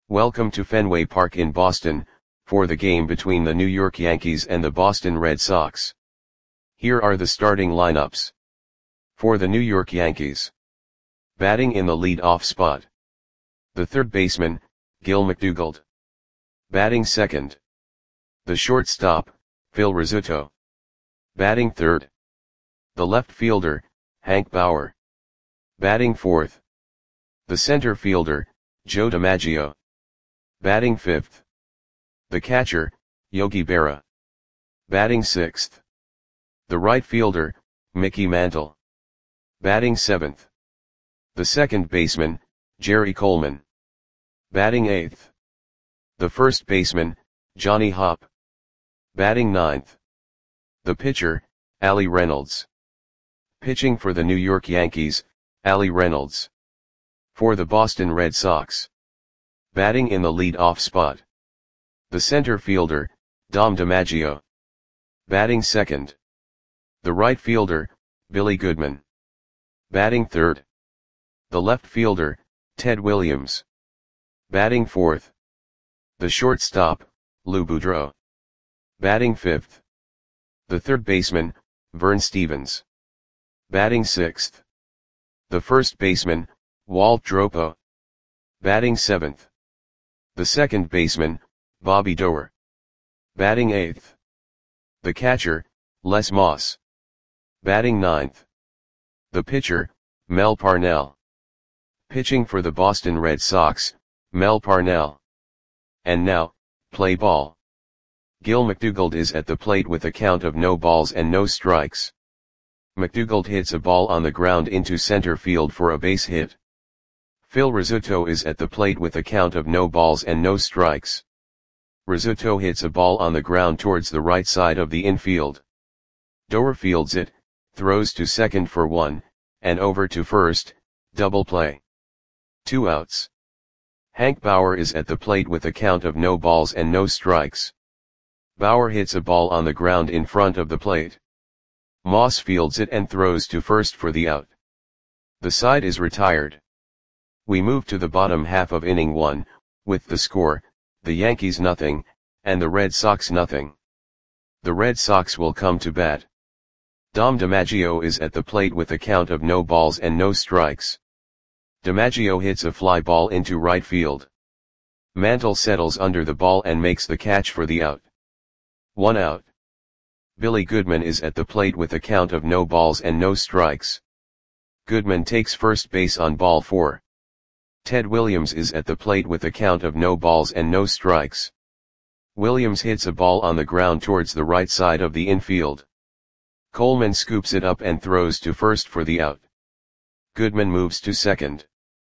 Welcome to Fenway Park in Boston, for the game between the New York Yankees and the Boston Red Sox. Here are the starting lineups. For the New York Yankees. Batting in the lead-off spot. The third baseman, Gil McDougald. Batting second. The shortstop, Phil Rizzuto. Batting third. The left fielder, Hank Bauer. Batting fourth. The center fielder, Joe DiMaggio. Batting fifth. The catcher, Yogi Berra. Batting sixth. The right fielder, Mickey Mantle. Batting seventh. The second baseman, Jerry Coleman. Batting eighth. The first baseman, Johnny Hopp. Batting ninth. The pitcher, Allie Reynolds. Pitching for the New York Yankees, Allie Reynolds. For the Boston Red Sox. Batting in the lead-off spot. The center fielder, Dom DiMaggio. Batting second. The right fielder, Billy Goodman. Batting third. The left fielder, Ted Williams. Batting fourth. The shortstop, Lou Boudreau. Batting fifth. The third baseman, Vern Stephens. Batting sixth. The first baseman, Walt Dropo. Batting seventh. The second baseman, Bobby Doerr. Batting eighth. The catcher, Les Moss. Batting ninth. The pitcher, Mel Parnell. Pitching for the Boston Red Sox, Mel Parnell. And now, play ball. Gil McDougald is at the plate with a count of no balls and no strikes. McDougald hits a ball on the ground into center field for a base hit. Phil Rizzuto is at the plate with a count of no balls and no strikes. Rizzuto hits a ball on the ground towards the right side of the infield. Doerr fields it, throws to second for one, and over to first, double play. 2 outs. Hank Bauer is at the plate with a count of no balls and no strikes. Bauer hits a ball on the ground in front of the plate. Moss fields it and throws to first for the out. The side is retired. We move to the bottom half of inning 1, with the score, the Yankees nothing, and the Red Sox nothing. The Red Sox will come to bat. Dom DiMaggio is at the plate with a count of no balls and no strikes. DiMaggio hits a fly ball into right field. Mantle settles under the ball and makes the catch for the out. 1 out. Billy Goodman is at the plate with a count of no balls and no strikes. Goodman takes first base on ball 4. Ted Williams is at the plate with a count of no balls and no strikes. Williams hits a ball on the ground towards the right side of the infield. Coleman scoops it up and throws to first for the out. Goodman moves to second.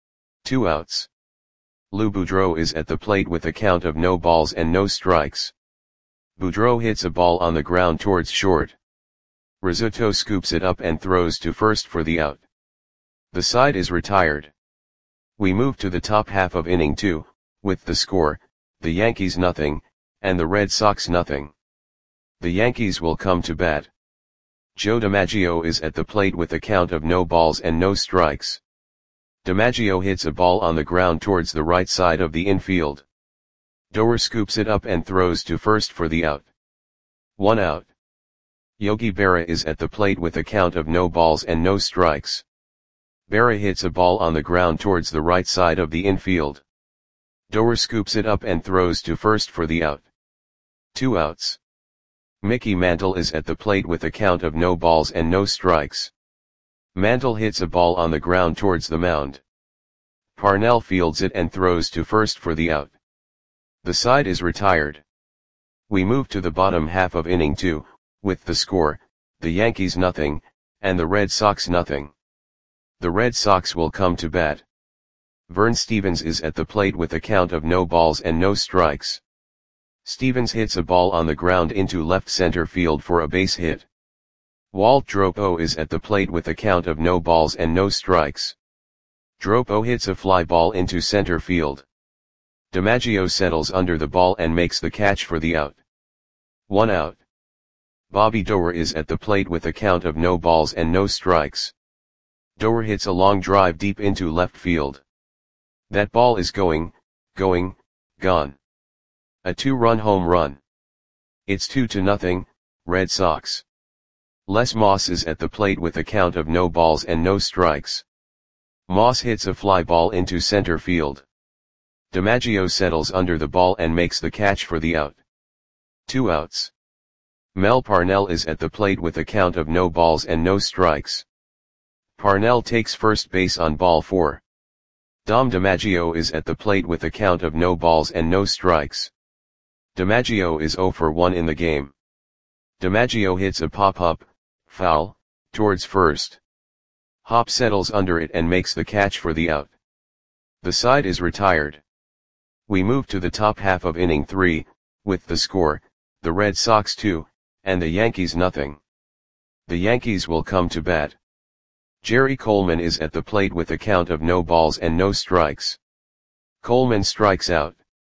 2 outs. Lou Boudreau is at the plate with a count of no balls and no strikes. Boudreau hits a ball on the ground towards short. Rizzuto scoops it up and throws to first for the out. The side is retired. We move to the top half of inning 2, with the score, the Yankees nothing, and the Red Sox nothing. The Yankees will come to bat. Joe DiMaggio is at the plate with a count of no balls and no strikes. DiMaggio hits a ball on the ground towards the right side of the infield. Doerr scoops it up and throws to first for the out. 1 out. Yogi Berra is at the plate with a count of no balls and no strikes. Berra hits a ball on the ground towards the right side of the infield. Doerr scoops it up and throws to first for the out. 2 outs. Mickey Mantle is at the plate with a count of no balls and no strikes. Mantle hits a ball on the ground towards the mound. Parnell fields it and throws to first for the out. The side is retired. We move to the bottom half of inning 2, with the score, the Yankees nothing, and the Red Sox nothing. The Red Sox will come to bat. Vern Stephens is at the plate with a count of no balls and no strikes. Stephens hits a ball on the ground into left center field for a base hit. Walt Dropo is at the plate with a count of no balls and no strikes. Dropo hits a fly ball into center field. DiMaggio settles under the ball and makes the catch for the out. 1 out. Bobby Doerr is at the plate with a count of no balls and no strikes. Doerr hits a long drive deep into left field. That ball is going, gone. A 2-run home run. It's 2-0, Red Sox. Les Moss is at the plate with a count of no balls and no strikes. Moss hits a fly ball into center field. DiMaggio settles under the ball and makes the catch for the out. 2 outs. Mel Parnell is at the plate with a count of no balls and no strikes. Parnell takes first base on ball 4. Dom DiMaggio is at the plate with a count of no balls and no strikes. DiMaggio is 0 for 1 in the game. DiMaggio hits a pop-up, foul, towards first. Hop settles under it and makes the catch for the out. The side is retired. We move to the top half of inning 3, with the score, the Red Sox 2, and the Yankees nothing. The Yankees will come to bat. Jerry Coleman is at the plate with a count of no balls and no strikes. Coleman strikes out.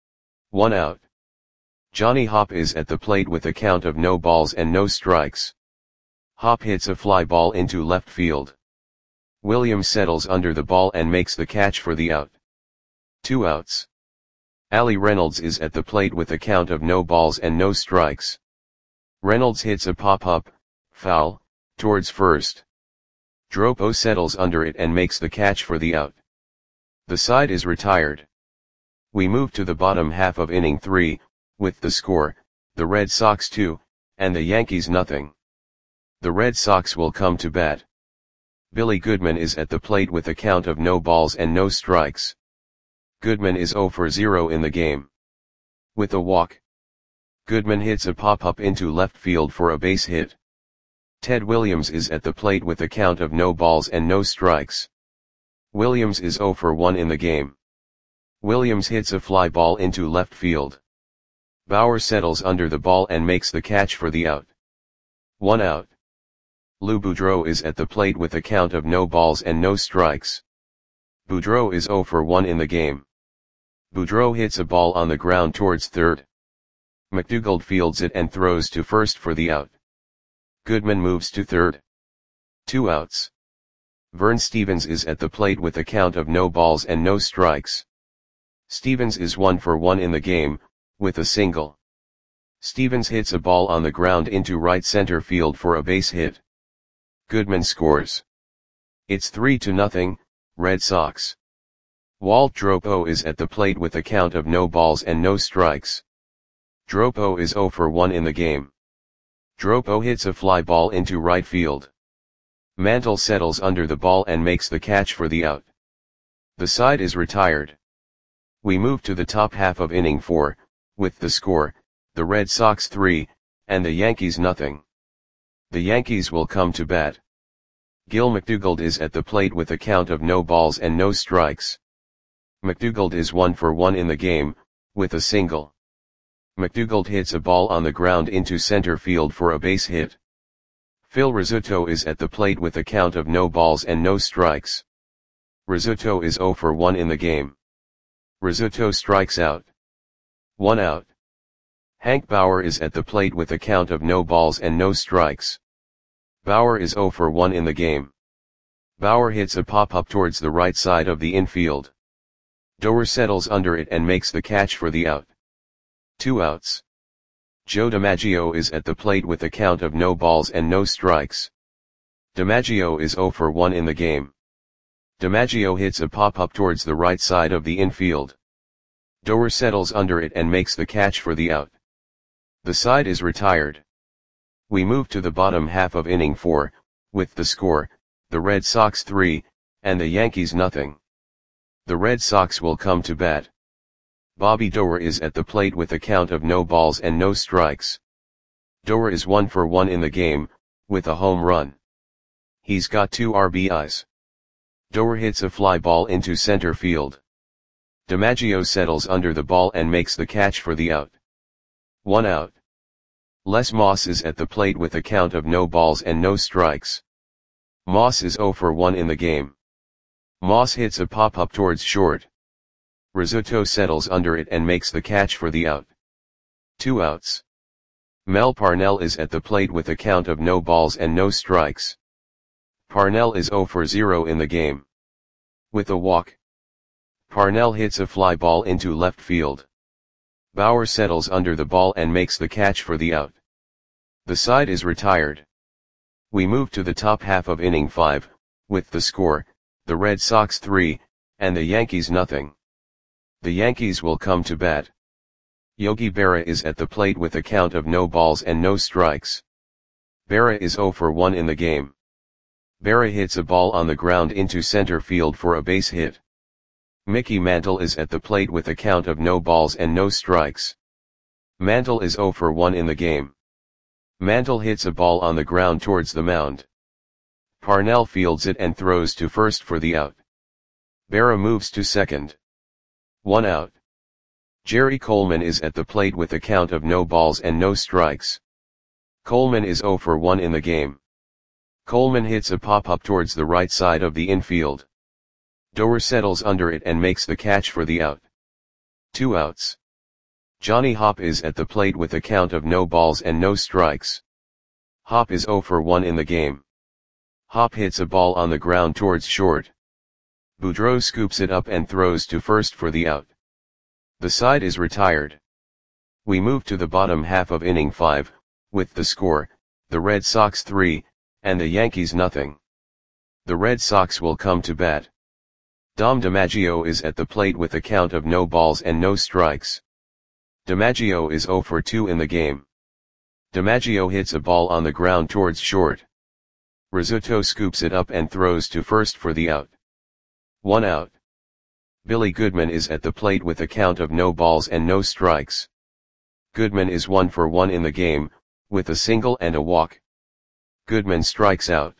1 out. Johnny Hopp is at the plate with a count of no balls and no strikes. Hopp hits a fly ball into left field. Williams settles under the ball and makes the catch for the out. 2 outs. Ali Reynolds is at the plate with a count of no balls and no strikes. Reynolds hits a pop-up, foul, towards first. Dropo settles under it and makes the catch for the out. The side is retired. We move to the bottom half of inning 3, with the score, the Red Sox 2, and the Yankees nothing. The Red Sox will come to bat. Billy Goodman is at the plate with a count of no balls and no strikes. Goodman is 0 for 0 in the game. With a walk, Goodman hits a pop-up into left field for a base hit. Ted Williams is at the plate with a count of no balls and no strikes. Williams is 0 for 1 in the game. Williams hits a fly ball into left field. Bauer settles under the ball and makes the catch for the out. 1 out. Lou Boudreau is at the plate with a count of no balls and no strikes. Boudreau is 0 for 1 in the game. Boudreau hits a ball on the ground towards third. McDougald fields it and throws to first for the out. Goodman moves to third. 2 outs. Vern Stevens is at the plate with a count of no balls and no strikes. Stevens is 1 for 1 in the game, with a single. Stevens hits a ball on the ground into right center field for a base hit. Goodman scores. It's 3-0, Red Sox. Walt Dropo is at the plate with a count of no balls and no strikes. Dropo is 0 for 1 in the game. Dropo hits a fly ball into right field. Mantle settles under the ball and makes the catch for the out. The side is retired. We move to the top half of inning 4, with the score, the Red Sox 3, and the Yankees nothing. The Yankees will come to bat. Gil McDougald is at the plate with a count of no balls and no strikes. McDougald is 1 for 1 in the game, with a single. McDougald hits a ball on the ground into center field for a base hit. Phil Rizzuto is at the plate with a count of no balls and no strikes. Rizzuto is 0 for 1 in the game. Rizzuto strikes out. 1 out. Hank Bauer is at the plate with a count of no balls and no strikes. Bauer is 0 for 1 in the game. Bauer hits a pop-up towards the right side of the infield. Doer settles under it and makes the catch for the out. 2 outs. Joe DiMaggio is at the plate with a count of no balls and no strikes. DiMaggio is 0 for 1 in the game. DiMaggio hits a pop-up towards the right side of the infield. Doer settles under it and makes the catch for the out. The side is retired. We move to the bottom half of inning 4, with the score, the Red Sox 3, and the Yankees nothing. The Red Sox will come to bat. Bobby Doer is at the plate with a count of no balls and no strikes. Doer is 1 for 1 in the game, with a home run. He's got 2 RBIs. Doer hits a fly ball into center field. DiMaggio settles under the ball and makes the catch for the out. 1 out. Les Moss is at the plate with a count of no balls and no strikes. Moss is 0 for 1 in the game. Moss hits a pop-up towards short. Rizzuto settles under it and makes the catch for the out. 2 outs. Mel Parnell is at the plate with a count of no balls and no strikes. Parnell is 0 for 0 in the game. With a walk, Parnell hits a fly ball into left field. Bauer settles under the ball and makes the catch for the out. The side is retired. We move to the top half of inning 5, with the score, the Red Sox 3, and the Yankees nothing. The Yankees will come to bat. Yogi Berra is at the plate with a count of no balls and no strikes. Berra is 0 for 1 in the game. Berra hits a ball on the ground into center field for a base hit. Mickey Mantle is at the plate with a count of no balls and no strikes. Mantle is 0 for 1 in the game. Mantle hits a ball on the ground towards the mound. Parnell fields it and throws to first for the out. Berra moves to second. 1 out. Jerry Coleman is at the plate with a count of no balls and no strikes. Coleman is 0 for 1 in the game. Coleman hits a pop-up towards the right side of the infield. Doer settles under it and makes the catch for the out. 2 outs. Johnny Hopp is at the plate with a count of no balls and no strikes. Hopp is 0 for 1 in the game. Hopp hits a ball on the ground towards short. Boudreau scoops it up and throws to first for the out. The side is retired. We move to the bottom half of inning 5, with the score, the Red Sox 3, and the Yankees nothing. The Red Sox will come to bat. Dom DiMaggio is at the plate with a count of no balls and no strikes. DiMaggio is 0 for 2 in the game. DiMaggio hits a ball on the ground towards short. Rizzuto scoops it up and throws to first for the out. 1 out. Billy Goodman is at the plate with a count of no balls and no strikes. Goodman is 1 for 1 in the game, with a single and a walk. Goodman strikes out.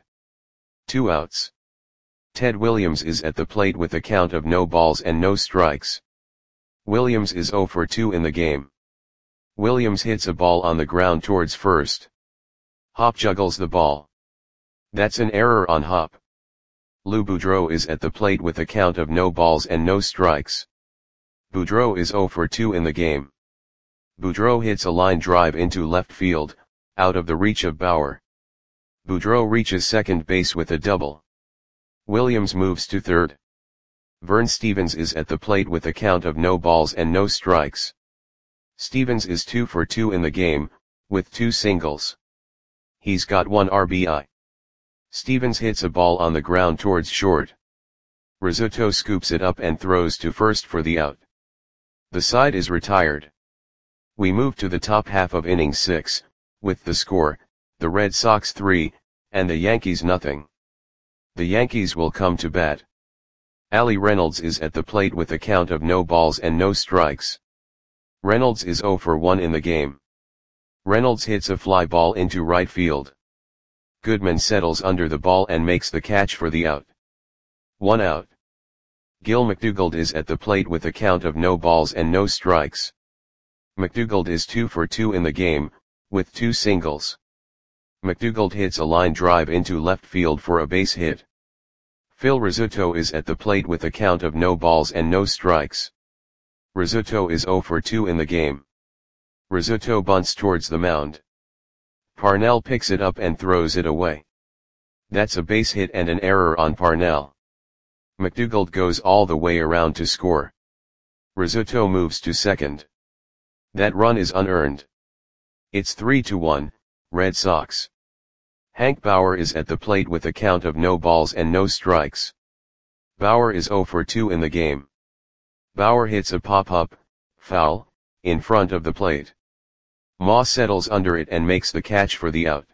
2 outs. Ted Williams is at the plate with a count of no balls and no strikes. Williams is 0 for 2 in the game. Williams hits a ball on the ground towards first. Hopp juggles the ball. That's an error on Hopp. Lou Boudreau is at the plate with a count of no balls and no strikes. Boudreau is 0 for 2 in the game. Boudreau hits a line drive into left field, out of the reach of Bauer. Boudreau reaches second base with a double. Williams moves to third. Vern Stevens is at the plate with a count of no balls and no strikes. Stevens is 2 for 2 in the game, with 2 singles. He's got 1 RBI. Stevens hits a ball on the ground towards short. Rizzuto scoops it up and throws to first for the out. The side is retired. We move to the top half of inning 6, with the score, the Red Sox 3, and the Yankees nothing. The Yankees will come to bat. Ali Reynolds is at the plate with a count of no balls and no strikes. Reynolds is 0 for 1 in the game. Reynolds hits a fly ball into right field. Goodman settles under the ball and makes the catch for the out. 1 out. Gil McDougald is at the plate with a count of no balls and no strikes. McDougald is 2 for 2 in the game, with 2 singles. McDougald hits a line drive into left field for a base hit. Phil Rizzuto is at the plate with a count of no balls and no strikes. Rizzuto is 0 for 2 in the game. Rizzuto bunts towards the mound. Parnell picks it up and throws it away. That's a base hit and an error on Parnell. McDougald goes all the way around to score. Rizzuto moves to second. That run is unearned. It's 3-1, Red Sox. Hank Bauer is at the plate with a count of no balls and no strikes. Bauer is 0 for 2 in the game. Bauer hits a pop-up, foul, in front of the plate. Ma settles under it and makes the catch for the out.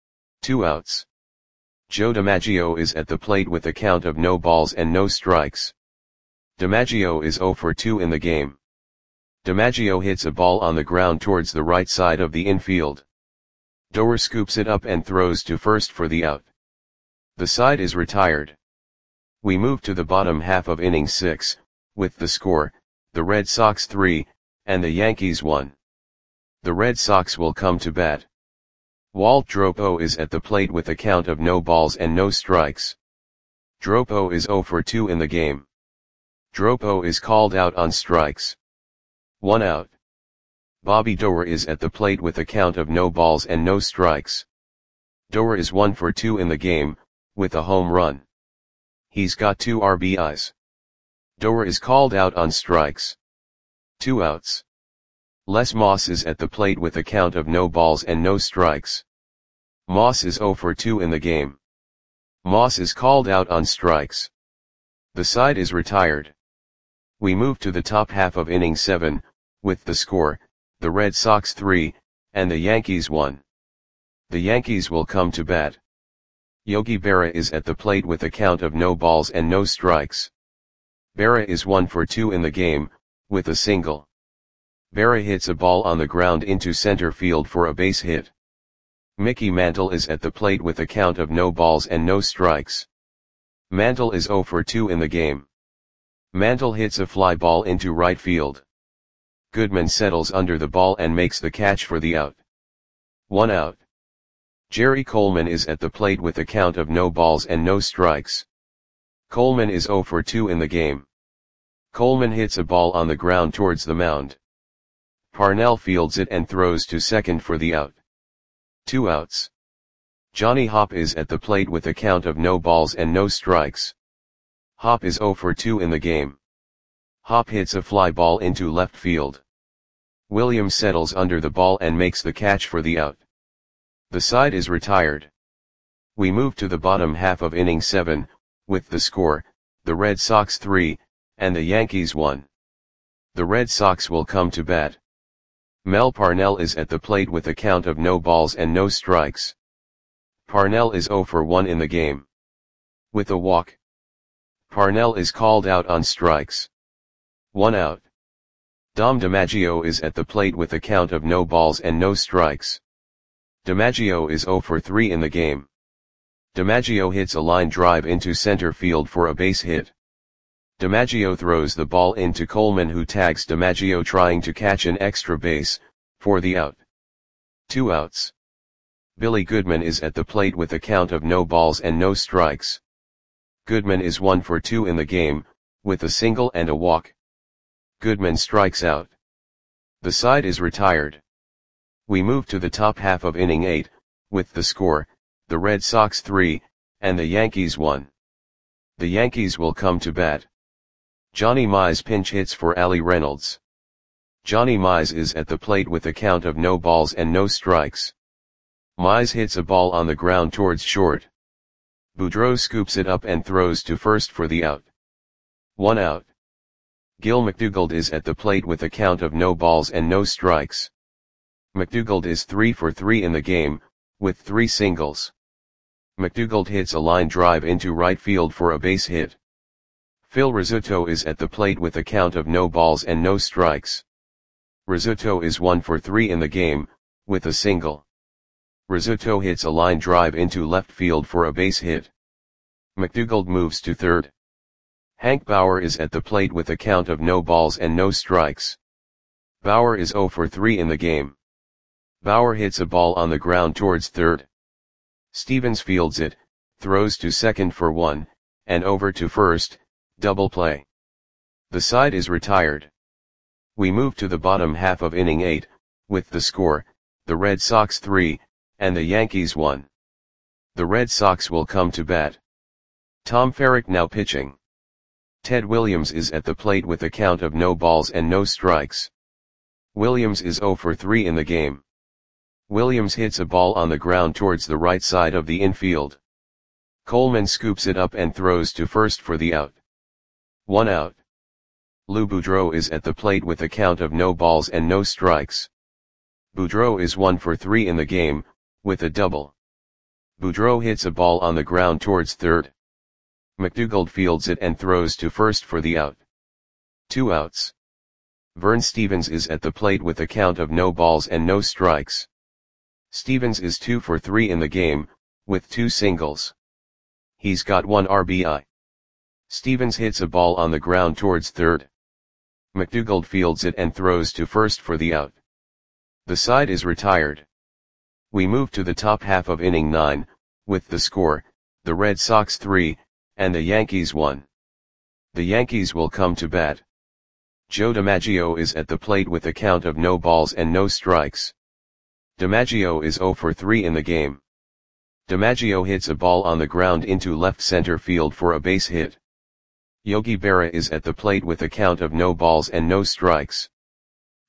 2 outs. Joe DiMaggio is at the plate with a count of no balls and no strikes. DiMaggio is 0 for 2 in the game. DiMaggio hits a ball on the ground towards the right side of the infield. Doer scoops it up and throws to first for the out. The side is retired. We move to the bottom half of inning 6, with the score, the Red Sox 3, and the Yankees 1. The Red Sox will come to bat. Walt Dropo is at the plate with a count of no balls and no strikes. Dropo is 0 for 2 in the game. Dropo is called out on strikes. 1 out. Bobby Doer is at the plate with a count of no balls and no strikes. Doer is 1 for 2 in the game, with a home run. He's got 2 RBIs. Doer is called out on strikes. 2 outs. Les Moss is at the plate with a count of no balls and no strikes. Moss is 0 for 2 in the game. Moss is called out on strikes. The side is retired. We move to the top half of inning 7, with the score, the Red Sox 3, and the Yankees 1. The Yankees will come to bat. Yogi Berra is at the plate with a count of no balls and no strikes. Berra is 1 for 2 in the game, with a single. Berra hits a ball on the ground into center field for a base hit. Mickey Mantle is at the plate with a count of no balls and no strikes. Mantle is 0 for 2 in the game. Mantle hits a fly ball into right field. Goodman settles under the ball and makes the catch for the out. 1 out. Jerry Coleman is at the plate with a count of no balls and no strikes. Coleman is 0 for 2 in the game. Coleman hits a ball on the ground towards the mound. Parnell fields it and throws to second for the out. 2 outs. Johnny Hopp is at the plate with a count of no balls and no strikes. Hopp is 0 for 2 in the game. Hopp hits a fly ball into left field. Williams settles under the ball and makes the catch for the out. The side is retired. We move to the bottom half of inning 7, with the score, the Red Sox 3, and the Yankees 1. The Red Sox will come to bat. Mel Parnell is at the plate with a count of no balls and no strikes. Parnell is 0 for 1 in the game. With a walk. Parnell is called out on strikes. 1 out. Dom DiMaggio is at the plate with a count of no balls and no strikes. DiMaggio is 0 for 3 in the game. DiMaggio hits a line drive into center field for a base hit. DiMaggio throws the ball into Coleman, who tags DiMaggio trying to catch an extra base, for the out. 2 outs. Billy Goodman is at the plate with a count of no balls and no strikes. Goodman is 1 for 2 in the game, with a single and a walk. Goodman strikes out. The side is retired. We move to the top half of inning 8, with the score, the Red Sox 3, and the Yankees 1. The Yankees will come to bat. Johnny Mize pinch hits for Ali Reynolds. Johnny Mize is at the plate with a count of no balls and no strikes. Mize hits a ball on the ground towards short. Boudreau scoops it up and throws to first for the out. 1 out. Gil McDougald is at the plate with a count of no balls and no strikes. McDougald is 3 for 3 in the game, with 3 singles. McDougald hits a line drive into right field for a base hit. Phil Rizzuto is at the plate with a count of no balls and no strikes. Rizzuto is 1 for 3 in the game, with a single. Rizzuto hits a line drive into left field for a base hit. McDougald moves to third. Hank Bauer is at the plate with a count of no balls and no strikes. Bauer is 0 for 3 in the game. Bauer hits a ball on the ground towards third. Stevens fields it, throws to second for 1, and over to first, double play. The side is retired. We move to the bottom half of inning 8, with the score, the Red Sox 3, and the Yankees 1. The Red Sox will come to bat. Tom Ferrick now pitching. Ted Williams is at the plate with a count of no balls and no strikes. Williams is 0 for 3 in the game. Williams hits a ball on the ground towards the right side of the infield. Coleman scoops it up and throws to first for the out. 1 out. Lou Boudreau is at the plate with a count of no balls and no strikes. Boudreau is 1 for 3 in the game, with a double. Boudreau hits a ball on the ground towards third. McDougald fields it and throws to first for the out. 2 outs. Vern Stevens is at the plate with a count of no balls and no strikes. Stevens is 2 for 3 in the game, with 2 singles. He's got 1 RBI. Stevens hits a ball on the ground towards third. McDougald fields it and throws to first for the out. The side is retired. We move to the top half of inning 9, with the score, the Red Sox 3, and the Yankees 1. The Yankees will come to bat. Joe DiMaggio is at the plate with a count of no balls and no strikes. DiMaggio is 0 for 3 in the game. DiMaggio hits a ball on the ground into left center field for a base hit. Yogi Berra is at the plate with a count of no balls and no strikes.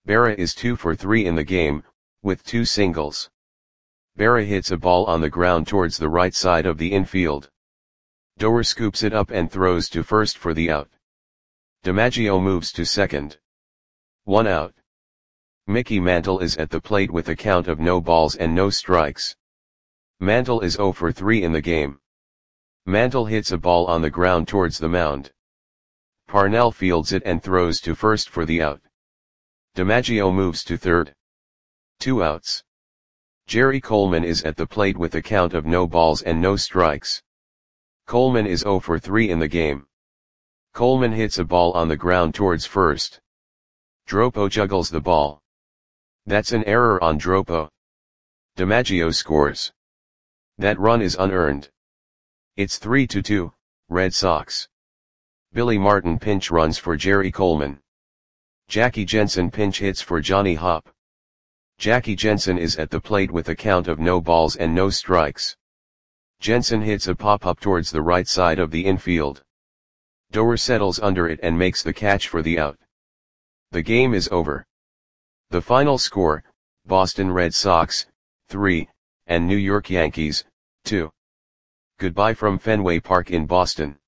Berra is 2 for 3 in the game, with 2 singles. Berra hits a ball on the ground towards the right side of the infield. Doer scoops it up and throws to first for the out. DiMaggio moves to second. 1 out. Mickey Mantle is at the plate with a count of no balls and no strikes. Mantle is 0 for 3 in the game. Mantle hits a ball on the ground towards the mound. Parnell fields it and throws to first for the out. DiMaggio moves to third. 2 outs. Jerry Coleman is at the plate with a count of no balls and no strikes. Coleman is 0 for 3 in the game. Coleman hits a ball on the ground towards first. Dropo juggles the ball. That's an error on Dropo. DiMaggio scores. That run is unearned. It's 3-2, Red Sox. Billy Martin pinch runs for Jerry Coleman. Jackie Jensen pinch hits for Johnny Hopp. Jackie Jensen is at the plate with a count of no balls and no strikes. Jensen hits a pop-up towards the right side of the infield. Doer settles under it and makes the catch for the out. The game is over. The final score, Boston Red Sox, 3, and New York Yankees, 2. Goodbye from Fenway Park in Boston.